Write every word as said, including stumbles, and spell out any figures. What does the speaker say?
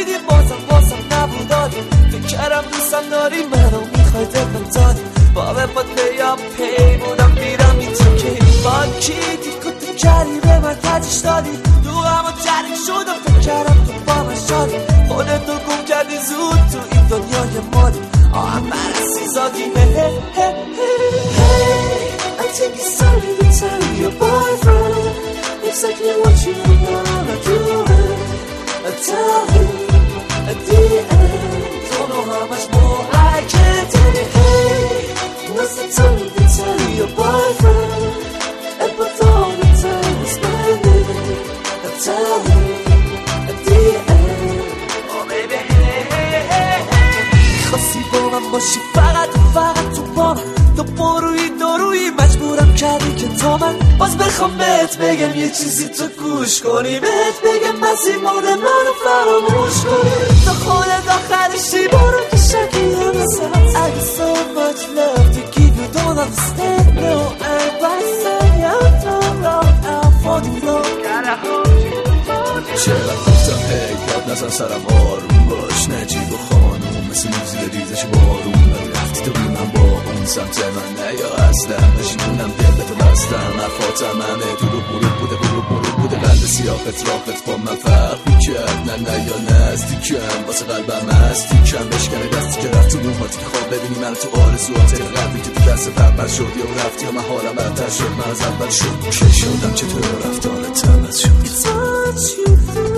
میدی بازم بازم نبودادی فکر کردم دوستم داری منو میخوای دلم دادی بابه با دیم پی بودم میرم این تو که با کی دیگه تو کردی به من تجیش دادی تو همه جریک شدم فکر کردم تو با من شادی خودتو گم کردی زود تو این دنیای مادی آه مرسی زادی هی هی هی هی I take it slowly to tell your boyfriend exactly what you wanna do I tell him at the end don't know how much more I can tell you hey what's the time to tell your boyfriend and put all the time we spending I tell him at the end oh baby hey hey hey hey خواستی با من باشی فقط فقط تو با من تو پروی داروی مجبورم کردی که تا من باز بخوام بهت بگم یه چیزی تو گوش کنی بهت بگم مسیر مورد منو فراموش کنی تو خودت آخرشی برو که شکی همه سهت I got so much love to give you don't understand no advice I am so wrong I'm for the flow gotta hold you چقدر گفتم هی یاد نزن سرم آروم باش نجیب و خانوم مثل موزیل ریزش بارون رفتی تو بی من با اون سمت من نه یا اصلا نشیدونم دلتو بستم حرفاتم همه دروغ بروغ بوده بروغ بروغ بوده قلب سیاه اطرافت با من فرق میکرد نه نه یا نزدیکم واسه قلبم هستیکم بشکنه دستی که رفت تو روماتی که خواب ببینی من تو آرزوات قلبی که تو دست پرپر شد یا رفتی یا من حالم بدتر شد من از اول شد که شدم چطور رفتانت عوض شد